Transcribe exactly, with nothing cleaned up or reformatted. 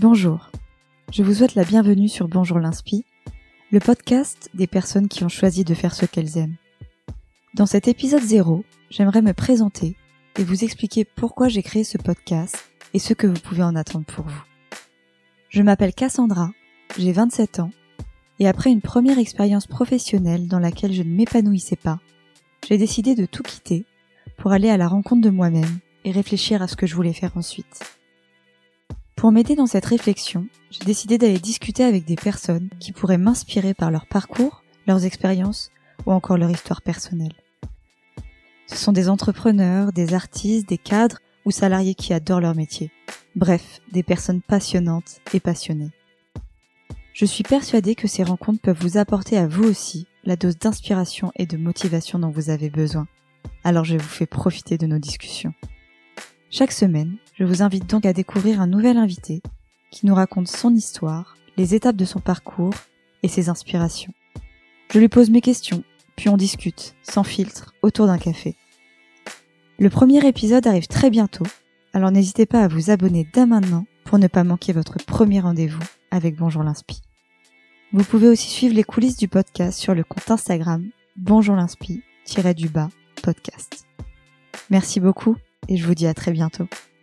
Bonjour, je vous souhaite la bienvenue sur Bonjour l'Inspi, le podcast des personnes qui ont choisi de faire ce qu'elles aiment. Dans cet épisode zéro, j'aimerais me présenter et vous expliquer pourquoi j'ai créé ce podcast et ce que vous pouvez en attendre pour vous. Je m'appelle Cassandra, j'ai vingt-sept ans, et après une première expérience professionnelle dans laquelle je ne m'épanouissais pas, j'ai décidé de tout quitter pour aller à la rencontre de moi-même et réfléchir à ce que je voulais faire ensuite. Pour m'aider dans cette réflexion, j'ai décidé d'aller discuter avec des personnes qui pourraient m'inspirer par leur parcours, leurs expériences ou encore leur histoire personnelle. Ce sont des entrepreneurs, des artistes, des cadres ou salariés qui adorent leur métier. Bref, des personnes passionnantes et passionnées. Je suis persuadée que ces rencontres peuvent vous apporter à vous aussi la dose d'inspiration et de motivation dont vous avez besoin. Alors je vous fais profiter de nos discussions. Chaque semaine, je vous invite donc à découvrir un nouvel invité qui nous raconte son histoire, les étapes de son parcours et ses inspirations. Je lui pose mes questions, puis on discute, sans filtre, autour d'un café. Le premier épisode arrive très bientôt, alors n'hésitez pas à vous abonner dès maintenant pour ne pas manquer votre premier rendez-vous avec Bonjour l'Inspi. Vous pouvez aussi suivre les coulisses du podcast sur le compte Instagram Bonjour l'Inspi-du-bas podcast. Merci beaucoup et je vous dis à très bientôt.